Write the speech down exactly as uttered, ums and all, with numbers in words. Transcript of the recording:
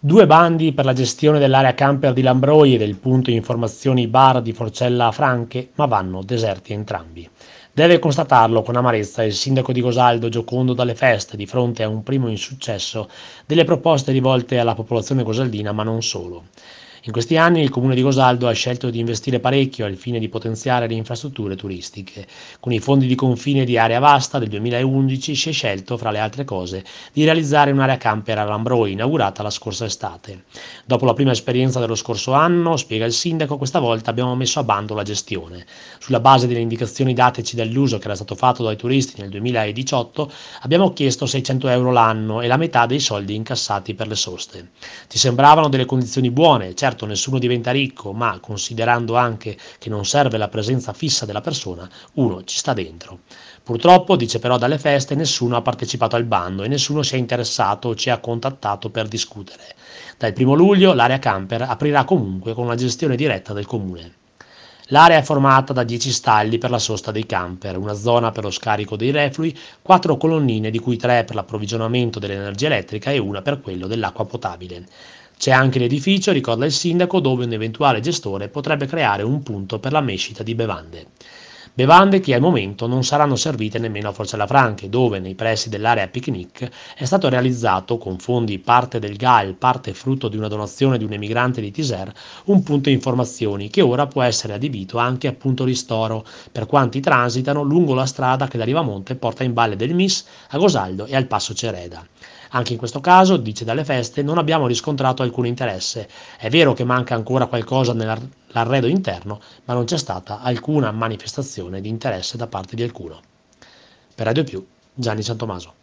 Due bandi per la gestione dell'area camper di Lambroi e del punto informazioni bar di Forcella Franche, ma vanno deserti entrambi. Deve constatarlo con amarezza il sindaco di Gosaldo, Giocondo Dalle Feste, di fronte a un primo insuccesso delle proposte rivolte alla popolazione gosaldina, ma non solo. In questi anni il comune di Gosaldo ha scelto di investire parecchio al fine di potenziare le infrastrutture turistiche. Con i fondi di confine di Area Vasta del duemilaundici si è scelto, fra le altre cose, di realizzare un'area camper a Lambroi, inaugurata la scorsa estate. Dopo la prima esperienza dello scorso anno, spiega il sindaco, questa volta abbiamo messo a bando la gestione. Sulla base delle indicazioni dateci dall'uso che era stato fatto dai turisti nel duemiladiciotto, abbiamo chiesto seicento euro l'anno e la metà dei soldi incassati per le soste. Ci sembravano delle condizioni buone, certo nessuno diventa ricco, ma considerando anche che non serve la presenza fissa della persona, uno ci sta dentro. Purtroppo, dice però Dalle Feste, nessuno ha partecipato al bando e nessuno si è interessato o ci ha contattato per discutere. Dal primo luglio l'area camper aprirà comunque con una gestione diretta del comune. L'area è formata da dieci stalli per la sosta dei camper, una zona per lo scarico dei reflui, quattro colonnine di cui tre per l'approvvigionamento dell'energia elettrica e una per quello dell'acqua potabile. C'è anche l'edificio, ricorda il sindaco, dove un eventuale gestore potrebbe creare un punto per la mescita di bevande. Bevande che al momento non saranno servite nemmeno a Forcella Franche, dove, nei pressi dell'area picnic, è stato realizzato, con fondi parte del G A L, parte frutto di una donazione di un emigrante di Tiser, un punto informazioni che ora può essere adibito anche a punto ristoro per quanti transitano lungo la strada che da Rivamonte porta in Valle del Mis, a Gosaldo e al Passo Cereda. Anche in questo caso, dice Dalle Feste, non abbiamo riscontrato alcun interesse. È vero che manca ancora qualcosa nell'arredo interno, ma non c'è stata alcuna manifestazione di interesse da parte di alcuno. Per Radio Più, Gianni Santomaso.